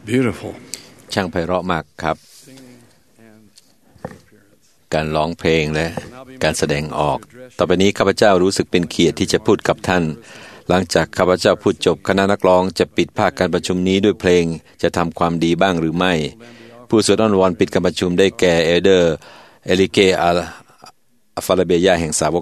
Beautiful. ช่างไพเราะมากครับการร้องเพลงและการแสดงออกต่อไปนี้ข้าพเจ้ารู้สึกเป็นเกียรติที่จะพูดกับท่านหลังจากข้าพเจ้าพูดจบคณะนักร้องจะปิดภาคการประชุมนี้ด้วยเพลงจะทำความดีบ้างหรือไม่ผู้สวดอ้อนวอนปิดการประชุมได้แก่เอลเดอร์เอลิเกอัฟาลาเบียแห่งสาวก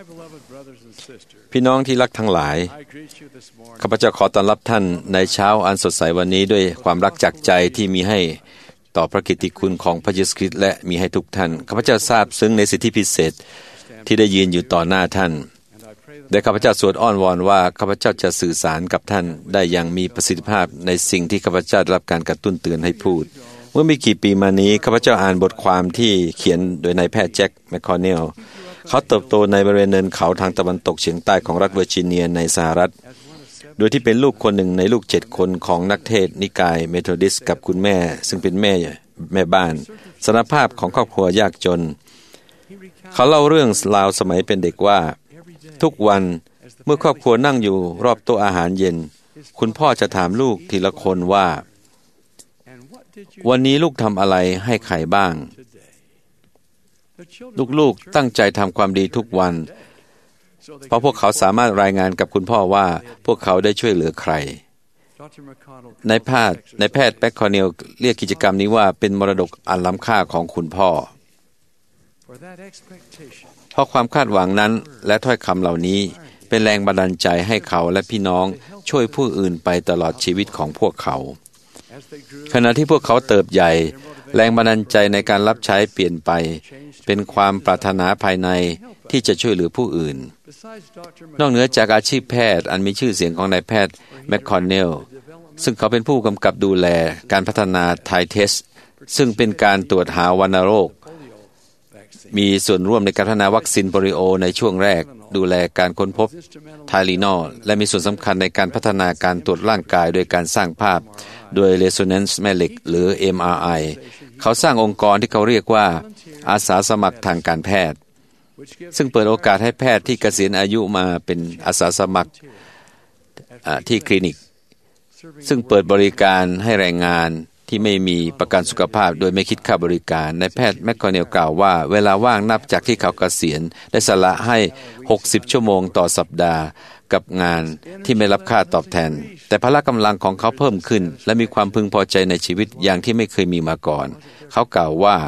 70พี่น้องที่รักทั้งหลายข้าพเจ้าขอต้อนรับท่านในเช้าอันสดใสวันนี้ด้วยความรักจากใจที่มีให้ต่อพระกิตติคุณของพระเยซูคริสต์และมีให้ทุกท่านข้าพเจ้าทราบซึ้งในสิทธิพิเศษที่ได้ยืนอยู่ต่อหน้าท่านและข้าพเจ้าสวดอ้อนวอนว่าข้าพเจ้าจะสื่อสารกับท่านได้อย่างมีประสิทธิภาพในสิ่งที่ข้าพเจ้าได้รับการกระตุ้นเตือนให้พูดเมื่อไม่กี่ปีมานี้ข้าพเจ้าอ่านบทความที่เขียนโดยนายแพทย์แจ็คแมคคอนเนลเขาเติบโตในบริเวณเนินเขาทางตะวันตกเฉียงใต้ของรัฐเวอร์จิเนียในสหรัฐโดยที่เป็นลูกคนหนึ่งในลูก7 คนของนักเทศนิกายเมโธอดิสต์กับคุณแม่ซึ่งเป็นแม่บ้านสถานภาพของครอบครัวยากจนเขาเล่าเรื่องราวสมัยเป็นเด็กว่าทุกวันเมื่อครอบครัวนั่งอยู่รอบโต๊ะอาหารเย็นคุณพ่อจะถามลูกทีละคนว่าวันนี้ลูกทำอะไรให้ใครบ้างลูกๆตั้งใจทำความดีทุกวันเพราะพวกเขาสามารถรายงานกับคุณพ่อว่าพวกเขาได้ช่วยเหลือใครนายแพทย์แบ็คคอร์เนลเรียกกิจกรรมนี้ว่าเป็นมรดกอันล้ำค่าของคุณพ่อเพราะความคาดหวังนั้นและถ้อยคำเหล่านี้เป็นแรงบันดาลใจให้เขาและพี่น้องช่วยผู้อื่นไปตลอดชีวิตของพวกเขาขณะที่พวกเขาเติบใหญ่แรงบันดาลใจในการรับใช้เปลี่ยนไปเป็นความปรารถนาภายในที่จะช่วยเหลือผู้อื่นนอกเหนือจากอาชีพแพทย์อันมีชื่อเสียงของนายแพทย์แมคคอนเนลซึ่งเขาเป็นผู้กำกับดูแลการพัฒนาไทเทสซึ่งเป็นการตรวจหาวัณโรคมีส่วนร่วมในการพัฒนาวัคซีนโปลิโอในช่วงแรกดูแลการค้นพบไทลีนอลและมีส่วนสำคัญในการพัฒนาการตรวจร่างกายโดยการสร้างภาพโดย Resonance แม่เหล็กหรือ MRI เขาสร้างองค์กรที่เขาเรียกว่าอาสาสมัครทางการแพทย์ซึ่งเปิดโอกาสให้แพทย์ที่เกษียณอายุมาเป็นอาสาสมัครที่คลินิกซึ่งเปิดบริการให้แรงงานที่ไม่มีประกันสุขภาพโดยไม่คิดค่าบริการนายแพทย์แมคคอนเนลกล่าวว่าเวลาว่างนับจากที่เขาเกษียณได้สละให้60 ชั่วโมงต่อสัปดาห์กับงานที่ไม่รับค่าตอบแทนแต่พละกำลังของเขาเพิ่มขึ้นและมีความพึงพอใจในชีวิตอย่างที่ไม่เคยมีมาก่อนเขากล่าวว่า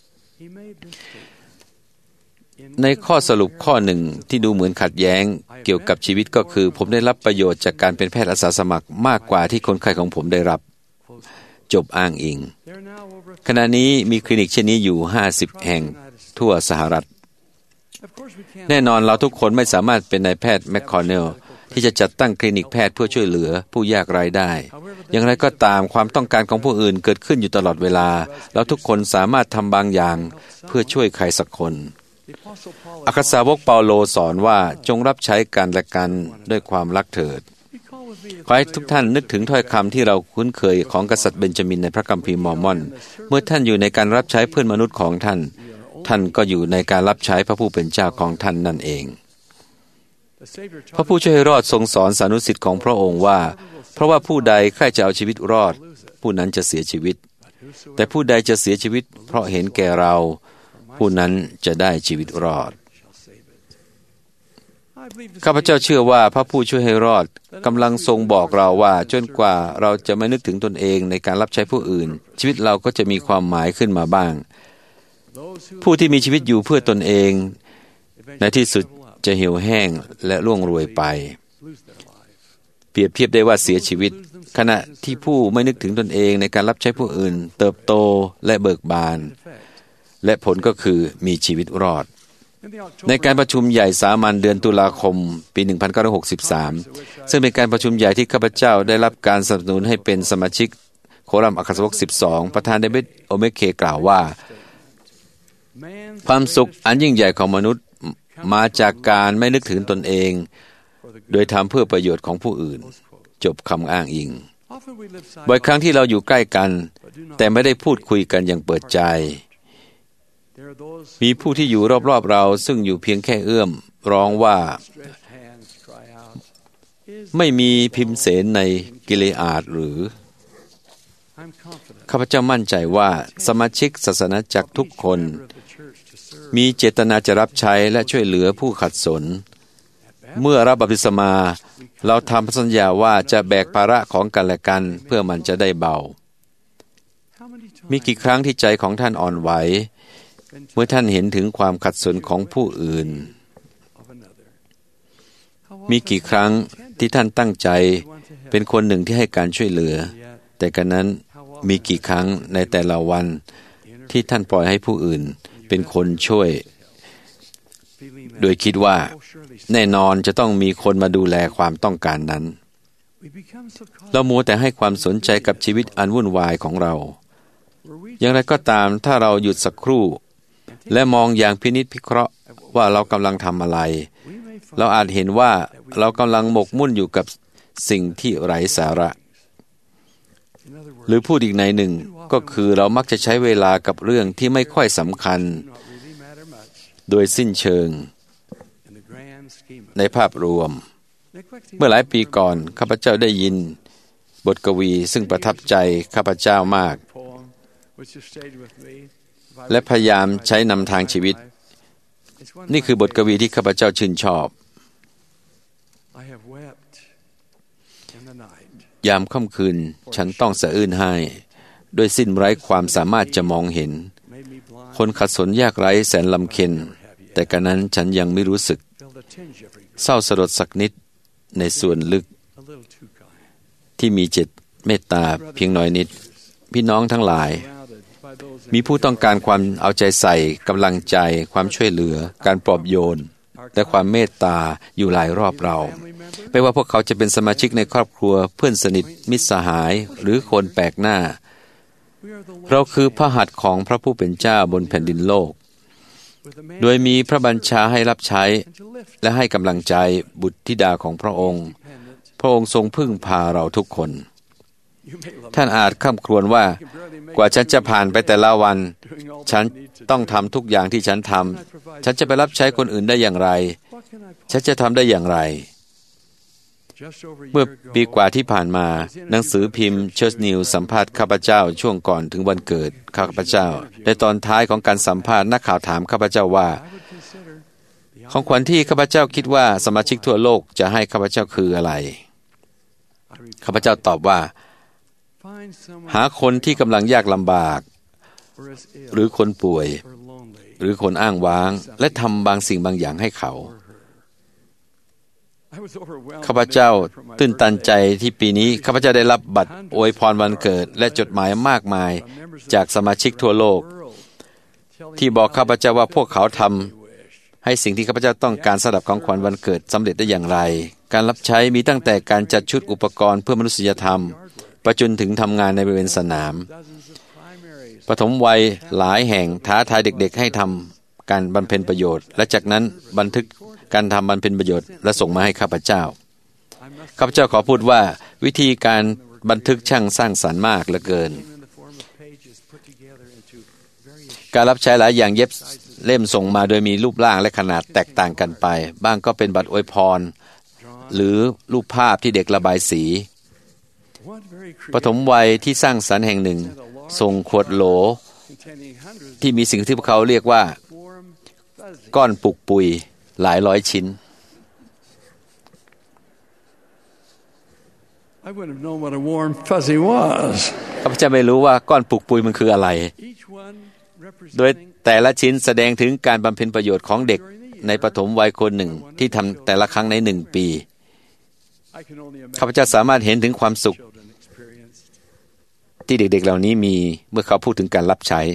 ในข้อสรุปข้อหนึ่งที่ดูเหมือนขัดแย้งเกี่ยวกับชีวิตก็คือผมได้รับประโยชน์จากการเป็นแพทย์อาสาสมัครมากกว่าที่คนไข้ของผมได้รับจบอ้างอิงขณะนี้มีคลินิกเช่นนี้อยู่50 แห่งทั่วสหรัฐแน่นอนเราทุกคนไม่สามารถเป็นนายแพทย์แมคคอนเนลที่จะจัดตั้งคลินิกแพทย์เพื่อช่วยเหลือผู้ยากไร้ได้อย่างไรก็ตามความต้องการของผู้อื่นเกิดขึ้นอยู่ตลอดเวลาแล้วทุกคนสามารถทำบางอย่างเพื่อช่วยใครสักคนอัครสาวกเปาโลสอนว่าจงรับใช้กันและกันด้วยความรักเถิดขอให้ทุกท่านนึกถึงถ้อยคำที่เราคุ้นเคยของกษัตริย์เบนจามินในพระคัมภีร์มอร์มอนเมื่อท่านอยู่ในการรับใช้เพื่อนมนุษย์ของท่านท่านก็อยู่ในการรับใช้พระผู้เป็นเจ้าของท่านนั่นเองพระผู้ช่วยให้รอดทรงสอนสานุสิทธิ์ของพระองค์ว่าเพราะว่าผู้ใดใคร่จะเอาชีวิตรอดผู้นั้นจะเสียชีวิตแต่ผู้ใดจะเสียชีวิตเพราะเห็นแก่เราผู้นั้นจะได้ชีวิตรอดข้าพเจ้าเชื่อว่าพระผู้ช่วยให้รอดกำลังทรงบอกเราว่าจนกว่าเราจะไม่นึกถึงตนเองในการรับใช้ผู้อื่นชีวิตเราก็จะมีความหมายขึ้นมาบ้างผู้ที่มีชีวิตอยู่เพื่อตนเองในที่สุดจะเหี่ยวแห้งและร่วงโรยไปเปรียบเทียบได้ว่าเสียชีวิตขณะที่ผู้ไม่นึกถึงตนเองในการรับใช้ผู้อื่นเติบโตและเบิกบานและผลก็คือมีชีวิตรอดในการประชุมใหญ่สามัญเดือนตุลาคมปี 1963 ซึ่งเป็นการประชุมใหญ่ที่ข้าพเจ้าได้รับการสนับสนุนให้เป็นสมาชิกโครัมอัครสาวก12ประธานเดวิดโอเมเคกล่าวว่าความสุขอันยิ่งใหญ่ของมนุษย์มาจากการไม่นึกถึงตนเองโดยทำเพื่อประโยชน์ของผู้อื่นจบคำอ้างอิงบ่อยครั้งที่เราอยู่ใกล้กันแต่ไม่ได้พูดคุยกันอย่างเปิดใจมีผู้ที่อยู่รอบๆเราซึ่งอยู่เพียงแค่เอื้อมร้องว่าไม่มีพิมเสนในกิเลอาดหรือข้าพเจ้ามั่นใจว่าสมาชิกศาสนาจักรทุกคนมีเจตนาจะรับใช้และช่วยเหลือผู้ขัดสนเมื่อรับบัพติศมาเราทำสัญญาว่าจะแบกภาระของกันและกันเพื่อมันจะได้เบามีกี่ครั้งที่ใจของท่านอ่อนไหวเมื่อท่านเห็นถึงความขัดสนของผู้อื่นมีกี่ครั้งที่ท่านตั้งใจเป็นคนหนึ่งที่ให้การช่วยเหลือแต่กันนั้นมีกี่ครั้งในแต่ละวันที่ท่านปล่อยให้ผู้อื่นเป็นคนช่วยโดยคิดว่าแน่นอนจะต้องมีคนมาดูแลความต้องการนั้นเรามัวแต่ให้ความสนใจกับชีวิตอันวุ่นวายของเราอย่างไรก็ตามถ้าเราหยุดสักครู่และมองอย่างพินิจพิเคราะห์ว่าเรากำลังทำอะไรเราอาจเห็นว่าเรากำลังหมกมุ่นอยู่กับสิ่งที่ไร้สาระหรือพูดอีกในหนึ่งก็คือเรามักจะใช้เวลากับเรื่องที่ไม่ค่อยสำคัญโดยสิ้นเชิงในภาพรวมเมื่อหลายปีก่อนข้าพเจ้าได้ยินบทกวีซึ่งประทับใจข้าพเจ้ามากและพยายามใช้นำทางชีวิตนี่คือบทกวีที่ข้าพเจ้าชื่นชอบยามค่ำคืนฉันต้องสะอื้นไห้ด้วยสิ้นไร้ความสามารถจะมองเห็นคนขัดสนยากไร้แสนลำเค็ญแต่กระนั้นฉันยังไม่รู้สึกเศร้าสลดสักนิดในส่วนลึกที่มีจิตเมตตาเพียงน้อยนิดพี่น้องทั้งหลายมีผู้ต้องการความเอาใจใส่กำลังใจความช่วยเหลือการปลอบโยนและความเมตตาอยู่หลายรอบเราไม่ว่าพวกเขาจะเป็นสมาชิกในครอบครัวเพื่อนสนิทมิตรสหายหรือคนแปลกหน้าเราคือพระหัตถ์ของพระผู้เป็นเจ้าบนแผ่นดินโลกโดยมีพระบัญชาให้รับใช้และให้กำลังใจบุตรธิดาของพระองค์พระองค์ทรงพึ่งพาเราทุกคนท่านอาจค่ำครวญว่ากว่าฉันจะผ่านไปแต่ละวันฉันต้องทำทุกอย่างที่ฉันทำฉันจะไปรับใช้คนอื่นได้อย่างไรฉันจะทำได้อย่างไรเมื่อปีกว่าที่ผ่านมาหนังสือพิมพ์เชิร์ชนิวสัมภาษณ์ข้าพเจ้าช่วงก่อนถึงวันเกิดข้าพเจ้าในตอนท้ายของการสัมภาษณ์นักข่าวถามข้าพเจ้าว่าของขวัญที่ข้าพเจ้าคิดว่าสมาชิกทั่วโลกจะให้ข้าพเจ้าคืออะไรข้าพเจ้าตอบว่าหาคนที่กำลังยากลำบากหรือคนป่วยหรือคนอ้างว้างและทำบางสิ่งบางอย่างให้เขาข้าพเจ้าตื่นตันใจที่ปีนี้ข้าพเจ้าได้รับบัตรอวยพรวันเกิดและจดหมายมากมายจากสมาชิกทั่วโลกที่บอกข้าพเจ้าว่าพวกเขาทำให้สิ่งที่ข้าพเจ้าต้องการสำหรับของขวัญวันเกิดสำเร็จได้อย่างไรการรับใช้มีตั้งแต่การจัดชุดอุปกรณ์เพื่อมนุษยธรรมไปจนถึงทำงานในบริเวณสนามปฐมวัยหลายแห่งท้าทายเด็กๆให้ทำการบำเพ็ญประโยชน์และจากนั้นบันทึกการทำบำเพ็ญประโยชน์และส่งมาให้ข้าพเจ้าข้าพเจ้าขอพูดว่าวิธีการบันทึกช่างสร้างสรรค์มากเหลือเกินการรับใช้หลายอย่างเย็บเล่มส่งมาโดยมีรูปร่างและขนาดแตกต่างกันไปบ้างก็เป็นบัตรอวยพรหรือรูปภาพที่เด็กระบายสีปฐมวัยที่สร้างสรรค์แห่งหนึ่งส่งขวดโหลที่มีสิ่งที่พวกเขาเรียกว่าก้อนปุกปุยหลายร้อยชิ้นข้าพเจ้าไม่รู้ว่าก้อนปุกปุยมันคืออะไรโดยแต่ละชิ้นแสดงถึงการบำเพ็ญประโยชน์ของเด็กในปฐมวัยคนหนึ่งที่ทำแต่ละครั้งใน1 ปีข้าพเจ้าสามารถเห็นถึงความสุขที่เด็กๆเหล่านี้มีเมื่อเขาพูดถึงการรับใช้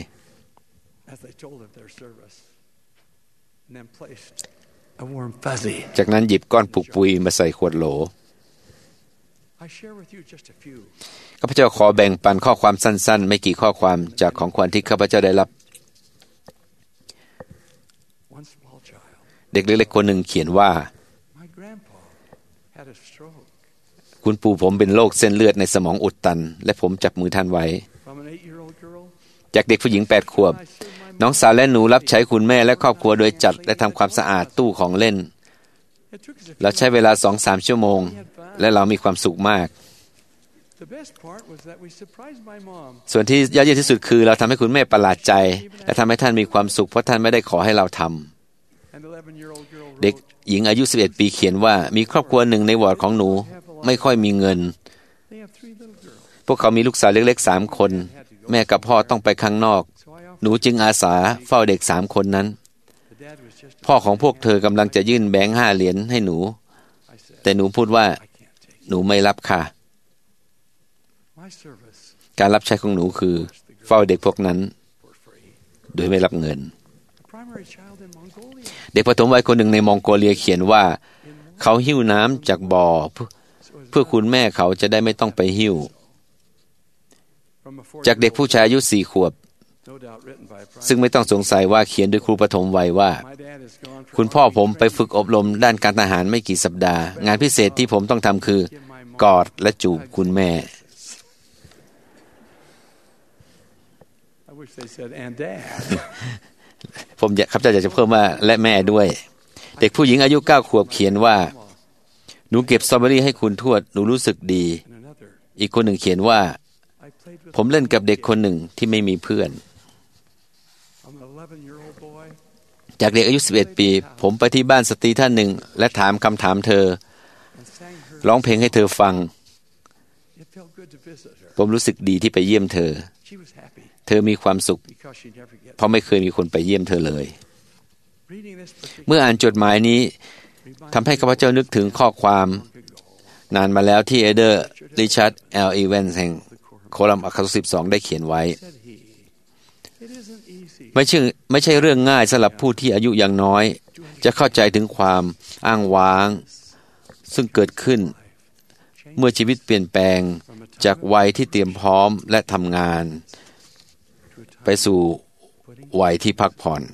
จากนั้นหยิบก้อนปุกปุยมาใส่ขวดโหลข้าพเจ้าขอแบ่งปันข้อความสั้นๆไม่กี่ข้อความจากของขวัญที่ข้าพเจ้าได้รับเด็กเล็กๆคนหนึ่งเขียนว่าคุณปู่ผมเป็นโรคเส้นเลือดในสมองอุดตันและผมจับมือท่านไว้จากเด็กผู้หญิง8 ขวบน้องสาวและหนูรับใช้คุณแม่และครอบครัวโดยจัดและทำความสะอาดตู้ของเล่นเราใช้เวลา 2-3 ชั่วโมงและเรามีความสุขมากส่วนที่ยอดเยี่ยมที่สุดคือเราทำให้คุณแม่ประหลาดใจและทำให้ท่านมีความสุขเพราะท่านไม่ได้ขอให้เราทำเด็กหญิงอายุ 11 ปีเขียนว่ามีครอบครัวหนึ่งในวอร์ดของหนูไม่ค่อยมีเงินพวกเขามีลูกสาวเล็กๆ3 คนแม่กับพ่อต้องไปข้างนอกหนูจึงอาสาเฝ้าเด็ก3 คนนั้นพ่อของพวกเธอกำลังจะยื่นแบงค์5 เหรียญให้หนูแต่หนูพูดว่าหนูไม่รับค่ะการรับใช้ของหนูคือเฝ้าเด็กพวกนั้นโดยไม่รับเงินเด็กประถมวัยคนหนึ่งในมองโกเลียเขียนว่าเขาหิ้วน้ำจากบ่อเพื่อคุณแม่เขาจะได้ไม่ต้องไปหิ้วจากเด็กผู้ชายอายุ4 ขวบซึ่งไม่ต้องสงสัยว่าเขียนโดยครูประถมวัยว่าคุณพ่อผมไปฝึกอบรมด้านการทหารไม่กี่สัปดาห์งานพิเศษที่ผมต้องทำคือกอดและจูบคุณแม่ผมครับอยากจะเพิ่มว่าและแม่ด้วยเด็กผู้หญิงอายุ9 ขวบเขียนว่าหนูเก็บสตรอเบอรี่ให้คุณทวดหนูรู้สึกดีอีกคนหนึ่งเขียนว่าผมเล่นกับเด็กคนหนึ่งที่ไม่มีเพื่อนจากเด็กอายุ11 ปีผมไปที่บ้านสตรีท่านหนึ่งและถามคำถามเธอร้องเพลงให้เธอฟังผมรู้สึกดีที่ไปเยี่ยมเธอเธอมีความสุขเพราะไม่เคยมีคนไปเยี่ยมเธอเลยเมื่ออ่านจดหมายนี้ทำให้ข้าพเจ้านึกถึงข้อความนานมาแล้วที่เอเดอร์ริชาร์ด L. อีแวนส์แห่งโคลัมน์อัคร12ได้เขียนไว้ไม่ใช่เรื่องง่ายสำหรับผู้ที่อายุยังน้อยจะเข้าใจถึงความอ้างว้างซึ่งเกิดขึ้นเมื่อชีวิตเปลี่ยนแปลงจากวัยที่เตรียมพร้อมและทำงานไปสู่วัยที่พักผ่อน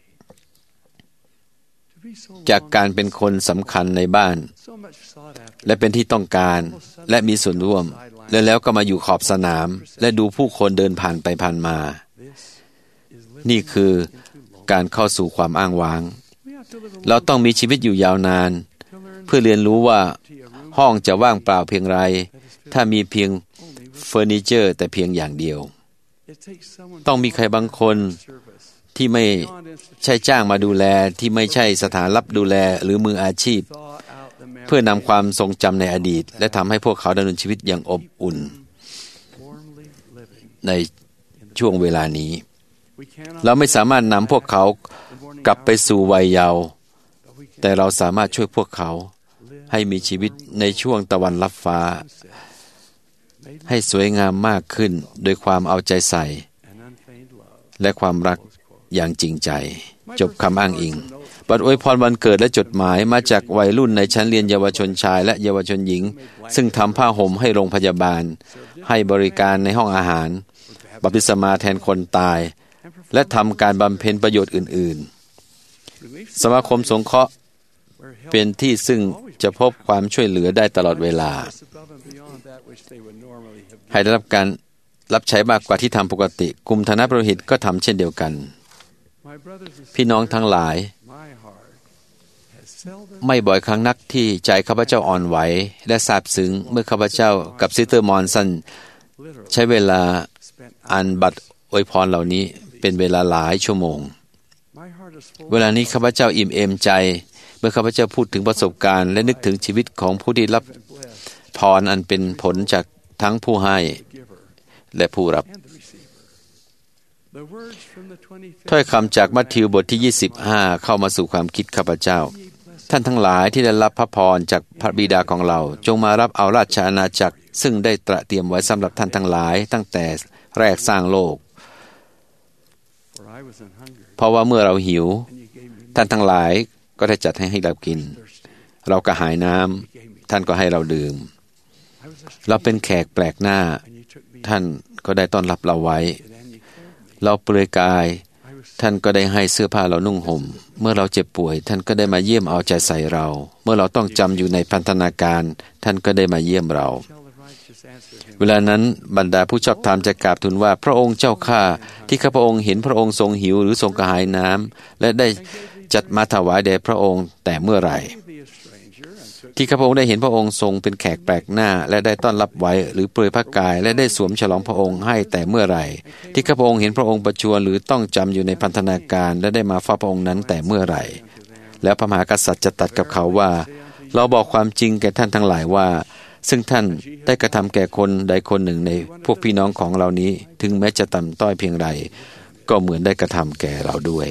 จากการเป็นคนสำคัญในบ้านและเป็นที่ต้องการและมีส่วนร่วมแล้วก็มาอยู่ขอบสนามและดูผู้คนเดินผ่านไปผ่านมานี่คือการเข้าสู่ความอ้างว้างเราต้องมีชีวิตอยู่ยาวนานเพื่อเรียนรู้ว่าห้องจะว่างเปล่าเพียงไรถ้ามีเพียงเฟอร์นิเจอร์แต่เพียงอย่างเดียวต้องมีใครบางคนที่ไม่ใช่จ้างมาดูแลที่ไม่ใช่สถานรับดูแลหรือมืออาชีพเพื่อนำความทรงจำในอดีตและทำให้พวกเขาดำเนินชีวิตอย่างอบอุ่นในช่วงเวลานี้เราไม่สามารถนำพวกเขากลับไปสู่วัยเยาว์แต่เราสามารถช่วยพวกเขาให้มีชีวิตในช่วงตะวันรับฟ้าให้สวยงามมากขึ้นโดยความเอาใจใส่และความรักอย่างจริงใจจบคำอ้างอิงบัตรอวยพรวันเกิดและจดหมายมาจากวัยรุ่นในชั้นเรียนเยาวชนชายและเยาวชนหญิงซึ่งทำผ้าห่มให้โรงพยาบาลให้บริการในห้องอาหารบัพติศมาแทนคนตายและทำการบำเพ็ญประโยชน์อื่นๆสมาคมสงเคราะห์เป็นที่ซึ่งจะพบความช่วยเหลือได้ตลอดเวลาให้ได้รับการรับใช้มากกว่าที่ทำปกติกลุ่มธนประหิตก็ทำเช่นเดียวกันพี่น้องทั้งหลายไม่บ่อยครั้งนักที่ใจข้าพเจ้าอ่อนไหวและซาบซึ้งเมื่อข้าพเจ้ากับซิสเตอร์มอนสันใช้เวลาอ่านบัตรอวยพรเหล่านี้เป็นเวลาหลายชั่วโมงเวลานี้ข้าพเจ้าอิ่มเอมใจเมื่อข้าพเจ้าพูดถึงประสบการณ์และนึกถึงชีวิตของผู้ที่รับพรอันเป็นผลจากทั้งผู้ให้และผู้รับถ้อยคำจากมัทธิวบทที่25เข้ามาสู่ความคิดข้าพเจ้าท่านทั้งหลายที่ได้รับพระพรจากพระบิดาของเราจงมารับเอาราชอาณาจักรซึ่งได้ตระเตรียมไว้สำหรับท่านทั้งหลายตั้งแต่แรกสร้างโลกเพราะว่าเมื่อเราหิวท่านทั้งหลายก็ได้จัดให้เรากินเรากระหายน้ำท่านก็ให้เราดื่มเราเป็นแขกแปลกหน้าท่านก็ได้ต้อนรับเราไว้เราเปลือยกายท่านก็ได้ให้เสื้อผ้าเรานุ่งห่มเมื่อเราเจ็บป่วยท่านก็ได้มาเยี่ยมเอาใจใส่เราเมื่อเราต้องจำอยู่ในพันธนาการท่านก็ได้มาเยี่ยมเราเวลานั้นบรรดาผู้ชอบธรรมจะกราบทูลว่าพระองค์เจ้าข้าที่ข้าพระองค์เห็นพระองค์ทรงหิวหรือทรงกระหายน้ำและได้จัดมาถวายแด่พระองค์แต่เมื่อไหร่ที่ข้าพระองค์ได้เห็นพระองค์ทรงเป็นแขกแปลกหน้าและได้ต้อนรับไว้หรือเปลือยพระกายและได้สวมฉลองพระองค์ให้แต่เมื่อไหร่ที่ข้าพระองค์เห็นพระองค์ประชวรหรือต้องจำอยู่ในพันธนาการและได้มาเฝ้าพระองค์นั้นแต่เมื่อไหร่แล้วพระมหากษัตริย์จะตรัสกับเขาว่าเราบอกความจริงแก่ท่านทั้งหลายว่าซึ่งท่านได้กระทำแก่คนใดคนหนึ่งในพวกพี่น้องของเรานี้ถึงแม้จะต่ำต้อยเพียงไรก็เหมือนได้กระทำแก่เราด้วย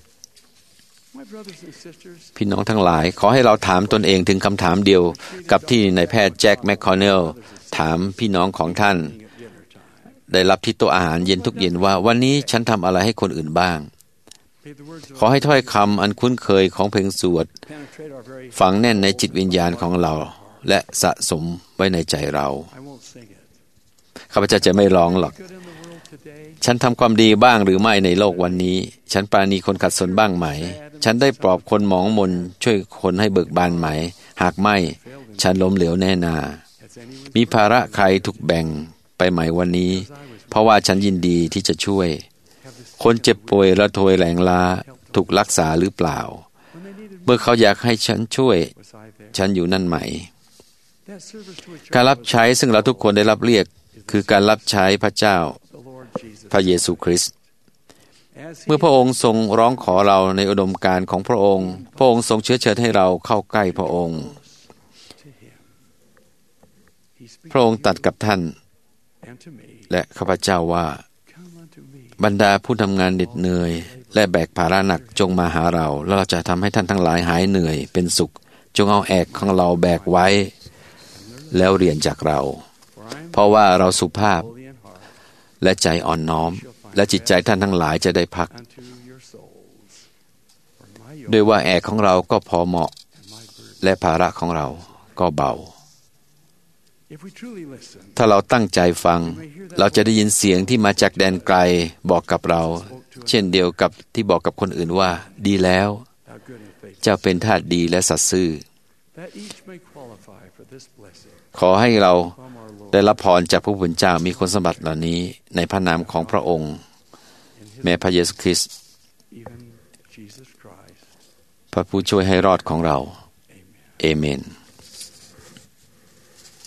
พี่น้องทั้งหลายขอให้เราถามตนเองถึงคำถามเดียวกับที่นายแพทย์แจ็คแมคคอนเนลถามพี่น้องของท่านได้รับที่โต๊ะอาหารเย็นทุกเย็นว่าวันนี้ฉันทำอะไรให้คนอื่นบ้างขอให้ถ้อยคำอันคุ้นเคยของเพลงสวดฝังแน่นในจิตวิญญาณของเราและสะสมไว้ในใจเราข้าพเจ้าจะไม่ร้องหรอกฉันทำความดีบ้างหรือไม่ในโลกวันนี้ฉันปราณีคนขัดสนบ้างไหมฉันได้ปลอบคนหมองมนช่วยคนให้เบิกบานไหมหากไม่ฉันล้มเหลวแน่นามีภาระใครถูกแบ่งไปไหมวันนี้เพราะว่าฉันยินดีที่จะช่วยคนเจ็บป่วยระทวยแหลงล้าถูกรักษาหรือเปล่าเมื่อเขาอยากให้ฉันช่วยฉันอยู่นั่นไหมการรับใช้ซึ่งเราทุกคนได้รับเรียกคือการรับใช้พระเจ้าพระเยซูคริสต์เมื่อพระองค์ทรงร้องขอเราในอุดมการณ์ของพระองค์พระองค์ทรงเชื้อเชิญให้เราเข้าใกล้พระองค์พระองค์ตรัสกับท่านและข้าพเจ้าว่าบรรดาผู้ทำงานเหน็ดเหนื่อยและแบกภาระหนักจงมาหาเราแล้วเราจะทำให้ท่านทั้งหลายหายเหนื่อยเป็นสุขจงเอาแอกของเราแบกไว้แล้วเรียนจากเราเพราะว่าเราสุภาพและใจอ่อนน้อมและจิตใจท่านทั้งหลายจะได้พักด้วยว่าแอกของเราก็พอเหมาะและภาระของเราก็เบาถ้าเราตั้งใจฟังเราจะได้ยินเสียงที่มาจากแดนไกลบอกกับเราเช่นเดียวกับที่บอกกับคนอื่นว่าดีแล้วเจ้าเป็นทาสดีและสัตย์ซื่อขอให้เราได้รับพรจากพระผู้เป็นเจ้ามีคุณสมบัติเหล่านี้ในพระนามของพระองค์แม้พระเยซูคริสต์พระผู้ช่วยให้รอดของเราเอเมน